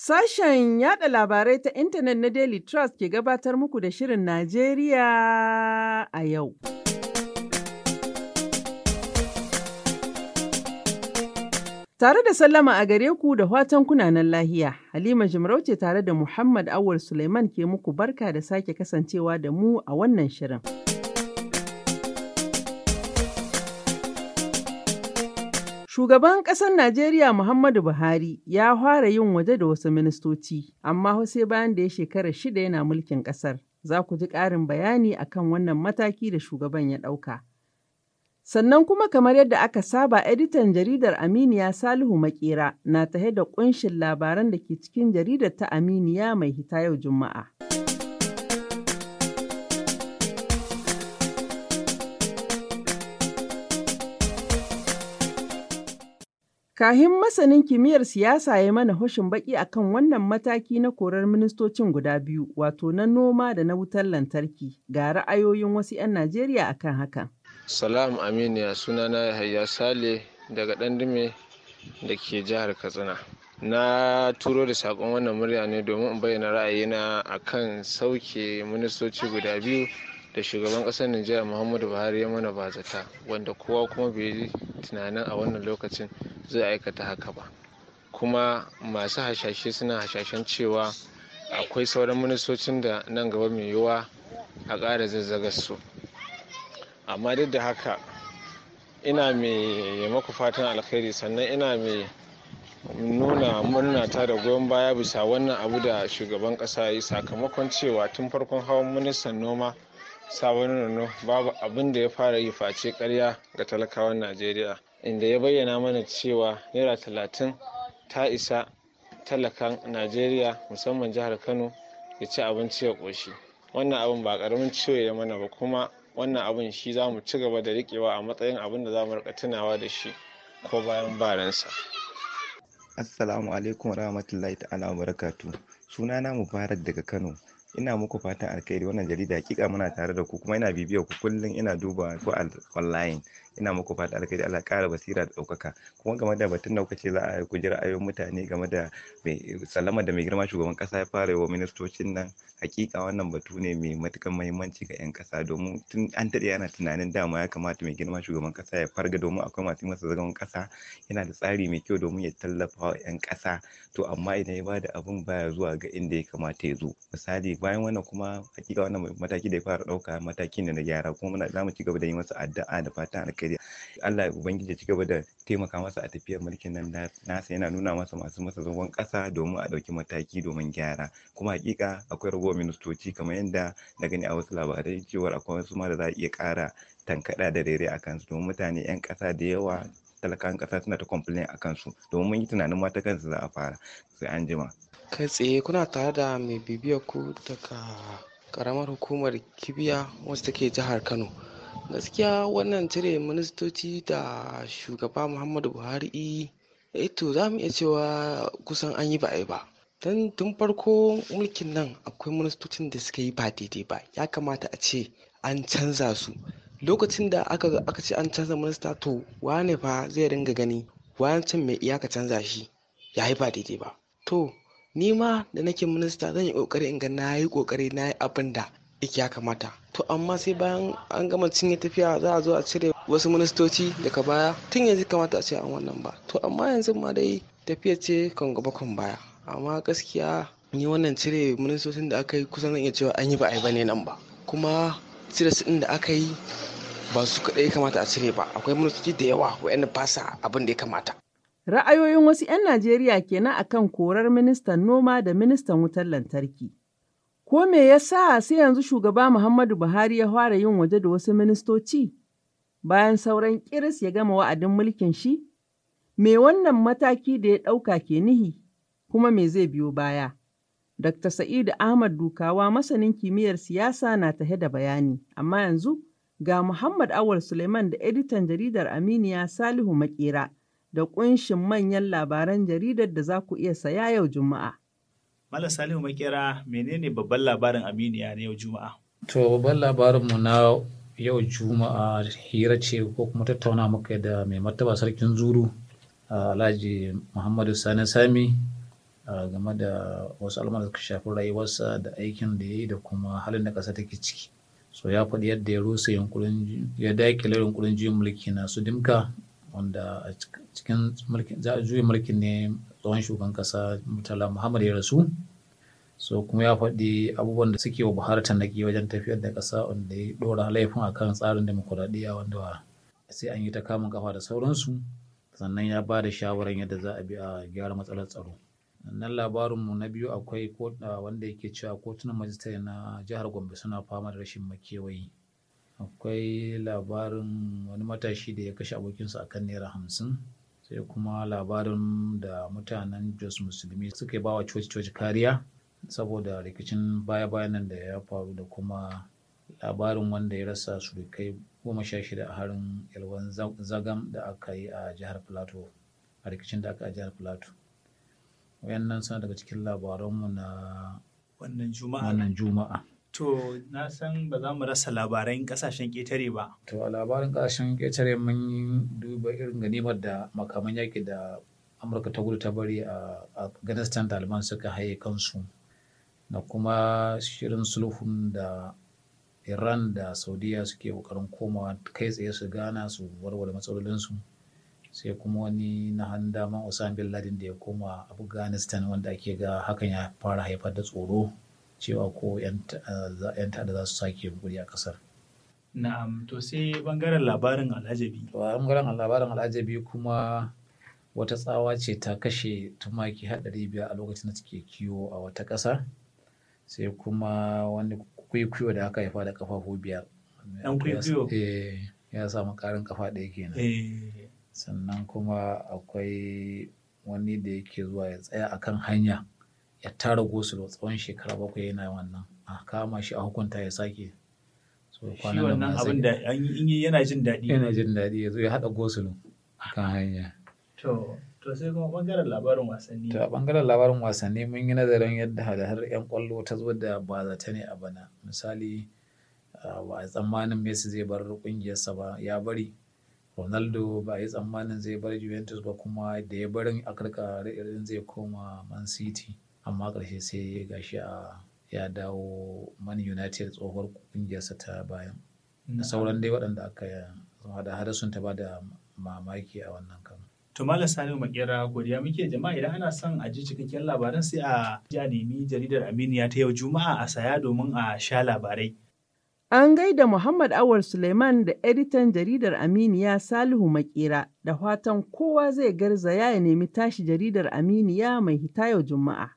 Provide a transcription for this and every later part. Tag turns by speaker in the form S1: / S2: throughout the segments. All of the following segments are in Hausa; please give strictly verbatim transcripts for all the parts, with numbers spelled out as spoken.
S1: Sashen yada labarai ta intanet na Daily Trust ke gabatar muku da Shirin Najeriya a yau. Tare da sallama a gare ku da watan kunanan lahiya, Halima Jimarauce tare da Muhammad Awul Suleiman ke muku barka da sake kasancewa da mu a wannan shirin. Shugaban ƙasar Najeriya Muhammadu Buhari ya fara yin waje da wasu ministoci, amma sai bayan da ya shekara shida yana mulkin ƙasar. Za ku ji ƙarin bayani akan wannan mataki da shugaban ya ɗauka. Sannan kuma kamar yadda aka saba editan jaridar Aminiya Salihu Makera na tahe da ƙunshin labaran da ke cikin jaridar ta Aminiya mai hita yau Juma'a. Kahin masanin kimiyyar siyasa ya mana hushin baki akan wannan mataki na korar ministocin guda biyu, wato na noma da na wutar lantarki, ga ra'ayoyin wasu 'yan Najeriya akan hakan.
S2: Salam Aminiya, sunana Yahaya Sale daga Ɗandume da ke jihar Katsina. Na turo da saƙon wannan murya ne domin in bayyana ra'ayina akan sauke ministoci guda biyu da shugaban ƙasar Nijar Muhammadu Buhari ya mana bazata, wanda kowa kuma bai yi tunanin a wannan lokacin zai aikata haka ba. Kuma masu hashashe suna hashashen cewa akwai sauran ministocin da nan gaba mai yiwuwa a ƙara zazzagar su. Amma duk da haka ina mai maku fatan alkhairi, sannan ina mai nuna murna ta da goyon baya bisa wannan abu da shugaban ƙasa ya yi, sakamakon cewa tun farkon hawan ministan noma sabon nono babu abin da ya fara yi face ƙarya ga talakawan Najeriya, inda ya bayyana mana cewa naira talatin ta isa talakan Najeriya musamman jihar Kano ya ci abinci ya ƙoshi. Wannan abin ba ƙaramin ciwo ya mana ba, kuma wannan abin shi za mu ci gaba da riƙewa a matsayin abin da za mu rika tunawa da shi ko bayan baransa.
S3: Assalamu alaikum warahmatullahi ta'ala wabarakatuh. Sunana Mubarak daga Kano. Ina muku fatan alkhairi. Wannan jarida hakika muna tare da ku, kuma ina bibiyar ku kullum, ina duba ku online. Ina muku fatan alkhairi, Allah ƙara basira da ɗaukaka. Kuma game da batun da kuka ce za a ku ji ra'ayoyin mutane game da sallama da mai girma shugaban ƙasa ya fara yi wa ministocin nan, hakika wannan batu ne mai matuƙar muhimmanci ga 'yan ƙasa, domin tun an daɗe yana tunanin dama ya kamata mai girma shugaban ƙasa ya farga, domin akwai masu masa zagon ƙasa, yana da tsari mai kyau domin ya tallafa wa 'yan ƙasa. To amma idan ya bada abun baya zuwa ga inda ya kamata ya zo. Misali bayan wannan kuma hakika wannan mataki da ya fara ɗauka mataki ne na gyara, kuma muna za mu ci gaba da yi masa addu'a da fatan alkhairi. Allah ubangiji ya ci gaba da taimaka masa a tafiyar mulkin nan nasa, yana nuna masa masu masa zagon ƙasa domin a ɗauki mataki domin gyara. Kuma hakika akwai ragowar ministoci kamar yadda na gani a wasu labarai cewar akwai wasu ma da za a iya ƙara tankaɗa da rere a kansu, domin mutane 'yan ƙasa da yawa talakan ƙasa suna ta complain a kansu, domin mun yi tunanin mata kansu za a fara. Sai an jima.
S4: Kai tsaye kuna tare da mai bibiyar ku daga karamar hukumar Kibiya wacce take jihar Kano. Gaskiya wannan cire ministoci da shugaba Muhammadu Buhari eh to za mu iya cewa kusan an yi ba a yi ba. Dan tun farko mulkin nan akwai ministocin da suka yi ba daidai ba, ya kamata a ce an canza su. Lokacin da aka aka ce an canza minista, to wane fa zai ringa gani wancan mai iyaka canza shi ya yi ba daidai ba. To ni ma da nake minista zan yi kokari in ga na yi kokari na yi abin da yake ya kamata. To amma sai bayan an gama cinye tafiya za a zo a cire wasu ministoci daga baya, tun yanzu kamata a ce an wannan ba. To amma yanzu ma dai tafiya ce kan gaba kan baya. Amma gaskiya ni wannan cire ministocin da aka yi kusan zan iya cewa an yi ba a yi bane nan ba. Kuma cire su ɗin da aka yi ba su kaɗai kamata a cire ba, akwai ministoci da yawa waɗanda ba sa abin da ya kamata.
S1: Ra'ayoyin wasu 'yan Najeriya kenan akan korar ministan noma da ministan wutar lantarki. Ko me yasa sai yanzu shugaba Muhammadu Buhari ya fara yin waje da wasu ministoci bayan sauran ƙiris ya gama wa'adin mulkin shi? Me wannan mataki da ya ɗauka ke nihi, kuma me zai biyo baya? Dakta Sa'idu Ahmad Dukawa masanin kimiyyar siyasa na tahe da bayani, amma yanzu ga Muhammad Awul Suleiman da editan jaridar Aminiya Salihu Makera da ƙunshin manyan labaran jaridar da za ku iya saya yau Juma'a.
S5: Malam Salihu Makera, menene babban labarin Aminiya na yau Juma'a?
S6: To babban labarinmu na yau Juma'a hira ce ko kuma tattauna muka da mai martaba sarkin Zuru Alhaji Muhammadu Sani Sami game da wasu al'amuran da suka shafi rayuwarsa da aikin da ya yi da kuma halin da ƙasa take ciki. So ya faɗi yadda ya rusa yunkurin ya daƙile yunkurin juyin mulki na su Dimka, wanda a cikin mulkin juyin mulkin ne tsohon shugaban ƙasa Murtala Muhammad ya rasu. So kuma ya faɗi abubuwan da suke wa Buhari tannaki wajen tafiyar da ƙasa, wanda ya ɗora laifin akan tsarin demokuraɗiyya wanda sai an yi ta kamun kafa da sauransu. Sannan ya ba da shawarar yadda za a bi a gyara matsalar tsaro. Nan labarinmu na biyu akwai wanda yake cewa kotunan majistare na jihar Gombe suna fama da rashin makewayi. Akwai labarin wani matashi da ya kashe abokinsa akan naira hamsin. Sai kuma labarin da mutanen Jos Musulmi suka ba wa coci-coci kariya saboda rikicin baya-bayan nan da ya faru, da kuma labarin wanda ya rasa surukai goma sha shida a harin yalwan zagam da aka yi a jihar Plateau, a rikicin da aka yi a jihar Plateau. Wayannan suna daga cikin labaranmu na
S5: wannan juma'a.
S6: Wannan juma'a.
S5: To na san ba za mu rasa labaran kasashen ƙetare ba.
S6: To a labarin kasashen ƙetare mun duba irin ganimar da makaman yaƙi da Amurka ta gudu ta bari a Afghanistan Taliban suka haye kansu, da kuma shirin sulhun da Iran da Saudiya suke ƙoƙarin komawa kai tsaye su gana su warware matsalolinsu. Sai kuma wani na hannun daman Osama bin Laden da ya koma Afghanistan, wanda ake ga hakan ya fara haifar da tsoro cewa ko 'yan ta'adda za su sake guri a ƙasar.
S5: Na'am, to sai bangaren labarin al'ajabi.
S6: Bangaren labarin al'ajabi kuma wata tsawa ce ta kashe tumaki har ɗari biyar a lokacin da suke kiwo a wata ƙasa. Sai kuma wani kwikwiyo da aka haifa da ƙafafu biyar.
S5: Ɗan kwikwiyo?
S6: Eh, ya samu ƙarin ƙafa ɗaya kenan.
S5: Eh.
S6: Sannan kuma akwai wani da yake zuwa ya tsaya akan hanya ya tara gosulo tsawon shekara bakwai yana wannan, a kama shi a hukunta ya sake. So,
S5: shi wannan abin da in yi yana jin daɗi.
S6: Yana jin daɗi, ya zo ya haɗa gosulo akan hanya.
S5: To, to sai kuma ɓangaren labarin wasanni.
S6: To a ɓangaren labarin wasanni mun yi nazarin yadda har 'yan ƙwallo ta zo da bazata ne a bana. Misali, ba a tsammanin Messi zai bar ƙungiyarsa ba, ya bari. Ronaldo ba a yi tsammanin zai bar Juventus ba, kuma da ya barin a karka irin zai koma Man City, amma ƙarshe sai gashi a ya dawo Man United, tsohuwar ƙungiyarsa ta bayan. Da sauran dai waɗanda aka hada hada sun ta ba da mamaki a wannan kan.
S5: To Malam Salihu Makera, godiya muke jama'a. Idan ana son a ji cikakken labaran sai a ji a nemi jaridar Aminiya ta yau Juma'a a saya domin a sha labarai.
S1: An gaida Muhammad Awal Suleiman da editan jaridar Aminiya Salihu Makera, da fatan kowa zai garzaya ya nemi tashi jaridar Aminiya mai hita yau Juma'a.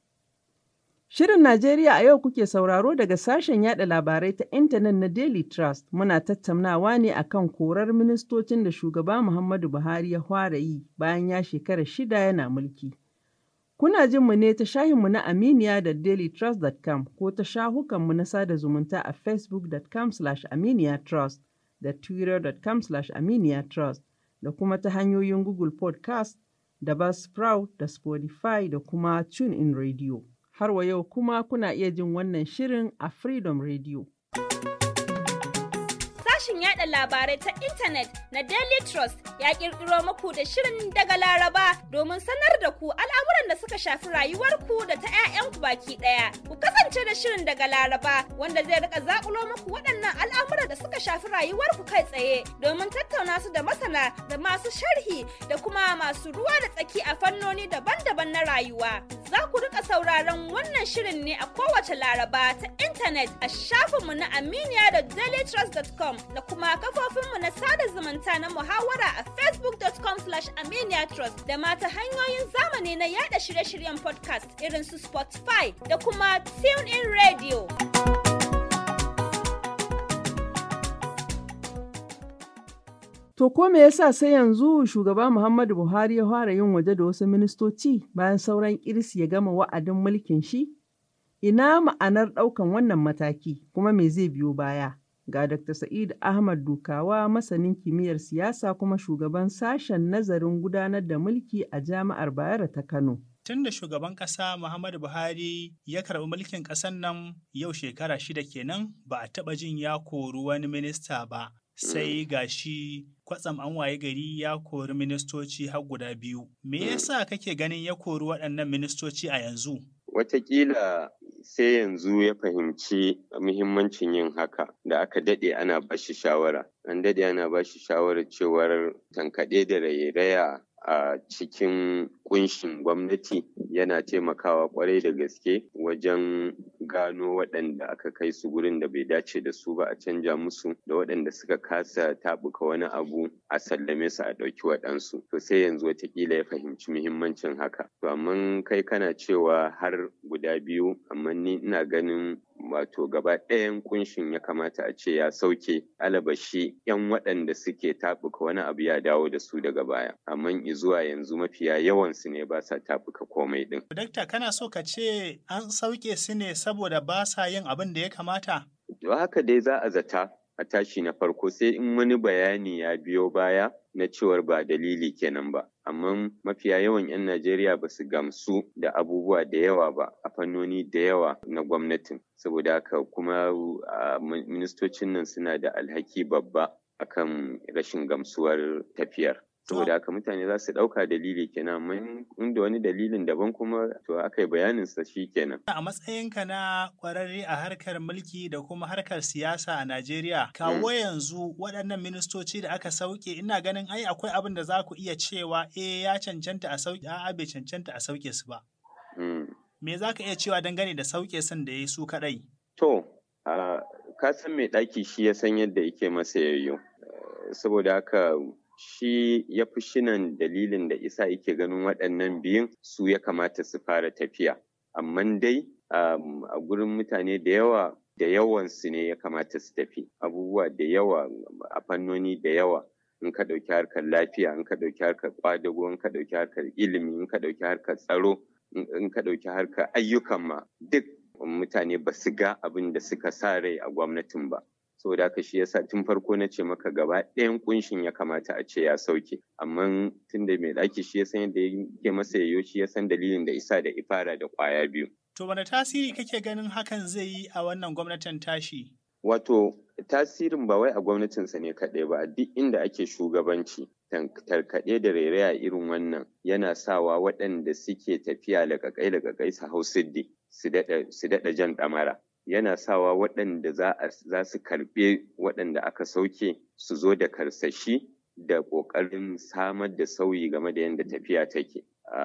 S1: Shirin Najeriya a yau kuke sauraro daga sashen yada labarai ta intanet na Daily Trust. Muna tattaunawa ne akan korar ministocin da shugaba Muhammadu Buhari ya fara yi bayan ya shekara shida yana mulki. Kuna jin mu ne ta shahinmu na Aminiya da dailytrust dot com ko ta shahukanmu na sada zumunta a facebook dot com slash aminiya trust da twitter dot com slash aminiya trust, da kuma ta hanyoyin Google Podcast da Buzzsprout da Spotify da kuma TuneIn Radio. Har wa yau kuma kuna iya jin wannan shirin a Freedom Radio.
S7: Sashin yada labarai ta intanet na Daily Trust ya kirkiro muku da shirin daga Laraba domin sanar da ku al'amuran da suka shafi rayuwarku da ta 'ya'yanku baki daya. Ku kasance da shirin daga Laraba wanda zai rika zakulo muku waɗannan al'amuran da suka shafi rayuwarku kai tsaye domin tattauna su da masana da masu sharhi da kuma masu ruwa da tsaki a fannoni daban-daban na rayuwa. Za ku rika sauraron wannan shirin ne a kowace Laraba ta intanet a shafinmu na aminiya da dailytrust dot com da kuma kafofinmu na sada zumunta na muhawara a facebook dot com slash aminiya trust da ma ta hanyoyin zamani na yada shirye-shiryen podcast irin su Spotify da kuma TuneIn Radio.
S1: To ko me yasa sai yanzu shugaba Muhammadu Buhari ya fara yin waje da wasu ministoci bayan sauran kirsi ya gama wa'adin mulkin shi? Ina ma'anar ɗaukan wannan mataki kuma me zai biyo baya? Ga Dakta Sa'id Ahmad Dukawa, masanin kimiyyar siyasa kuma shugaban sashen nazarin gudanar da mulki a Jami'ar Bayero ta Kano.
S5: Tun da shugaban ƙasa Muhammadu Buhari ya karɓi mulkin ƙasar nan yau shekara shida kenan, ba a taɓa jin ya kori wani minista ba. sai gashi kwatsam an waye gari ya kori ministoci har guda biyu. Me yasa kake ganin ya kori waɗannan ministoci a yanzu?
S8: Wataƙila sai yanzu ya fahimci muhimmancin yin haka da aka daɗe ana bashi shawara. An daɗe ana bashi shawarar cewar tankaɗe da rairaya a cikin ƙunshin gwamnati yana taimakawa ƙwarai da gaske wajen gano waɗanda aka kai su gurin da bai dace da su ba a canja musu, da waɗanda suka kasa taɓuka wani abu a sallame su a ɗauki waɗansu. To sai yanzu wataƙila ya fahimci muhimmancin haka. To amma kai kana cewa har guda biyu, amma ni ina ganin wato gaba ɗayan kunshin ya kamata a ce ya sauke, alabashi yan waɗanda suke taɓuka wani abu ya dawo da su daga baya. Amma zuwa yanzu mafiya yawansu ne ba sa taɓuka komai ɗin.
S5: Dakta, kana so ka ce an sauke su ne saboda ba sa yin abin da ya kamata?
S8: To haka dai za a zata a tashi na farko, sai in wani bayani ya biyo baya na cewar ba dalili kenan ba. Amma mafiya yawan 'yan Najeriya ba su gamsu da abubuwa da yawa ba a fannoni da yawa na gwamnatin. Saboda haka kuma ministocin nan suna da alhaki babba akan rashin gamsuwar tafiyar. Saboda haka mutane za su ɗauka dalili kenan, amma inda wani dalilin daban kuma to aka yi bayaninsa shi kenan.
S5: A matsayinka na ƙwararre a harkar mulki da kuma harkar siyasa a Najeriya, kawo yanzu waɗannan ministoci da aka sauke, ina ganin ai akwai abin da za ku iya cewa eh ya cancanta a sauke, a'a bai cancanta a sauke su ba. Me za ka iya cewa dangane da sauke sun da ya su kaɗai?
S8: To, ka san mai ɗaki shi ya san yadda yake masa yayyo. Saboda haka shi ya fi shinan dalilin da isa yake ganin waɗannan biyun su ya kamata su fara tafiya. Amma dai a gurin mutane da yawa da yawansu ne ya kamata su tafi. Abubuwa da yawa a fannoni da yawa. In ka ɗauki harkar lafiya, in ka ɗauki harkar ƙwadago, in ka ɗauki harkar ilimi, in ka ɗauki harkar tsaro, in ka ɗauki harkar ayyukan ma, duk mutane ba su ga abin da suka sa rai a gwamnatin ba. Saboda haka shi yasa tun farko na ce maka gaba ɗayan kunshin ya kamata a ce ya sauke. Amma tun da mai ɗaki shi ya san yadda yake masa yayo, shi ya san dalilin da isa da ifara da ƙwaya biyu.
S5: To wani tasiri kake ganin hakan zai yi a wannan gwamnatin tashi?
S8: Wato tasirin ba wai a gwamnatinsa ne kaɗai ba, duk inda ake shugabanci. Tarkaɗe da rairaya irin wannan yana sawa waɗanda suke tafiya laƙaƙai-laƙaƙai su hau siddi su daɗa jan ɗamara. Yana sawa waɗanda za su karɓe waɗanda aka sauke su zo da karsashi da ƙoƙarin samar da sauyi game da yadda tafiya take.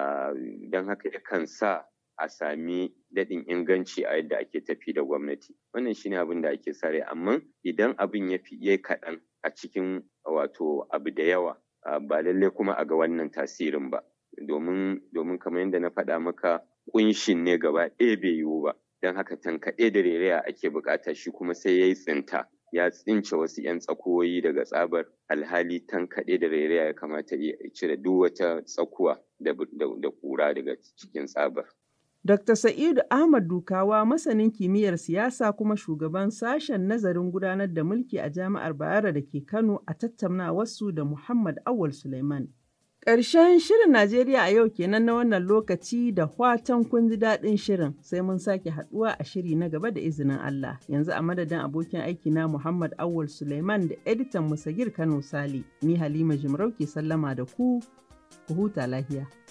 S8: Don haka yakan sa a sami daɗin inganci a yadda ake tafi da gwamnati. Wannan shi ne abin da ake sare, amma idan abin ya fi yayi kaɗan a cikin wato abu da yawa, ba lallai kuma a ga wannan tasirin ba. Domin domin kamar yadda na faɗa maka, ƙunshin ne gaba ɗaya bai yiwu ba. Don haka tankaɗe da rairaya ake buƙata, shi kuma sai ya yi tsinta, ya tsince wasu 'yan tsakuwoyi daga tsabar, alhali tankaɗe da rairaya ya kamata ya cire duk wata tsakuwa da ƙura daga cikin tsabar.
S1: Dokta Sa'idu Ahmad Dukawa, masanin kimiyyar siyasa kuma shugaban sashen nazarin gudanar da mulki a Jami'ar Bayero da ke Kano, a tattaunawarsu da Muhammad Awwal Suleiman. Ƙarshen shirin Najeriya a yau kenan na wannan lokaci, da fatan kun ji daɗin shirin, sai mun sake haɗuwa a shiri na gaba da izinin Allah. Yanzu a madadin abokin aiki na Muhammad Awwal Suleiman da editan Musagir Kano Sale, ni Halima Jimarau ke sallama da ku, ku huta lahiya.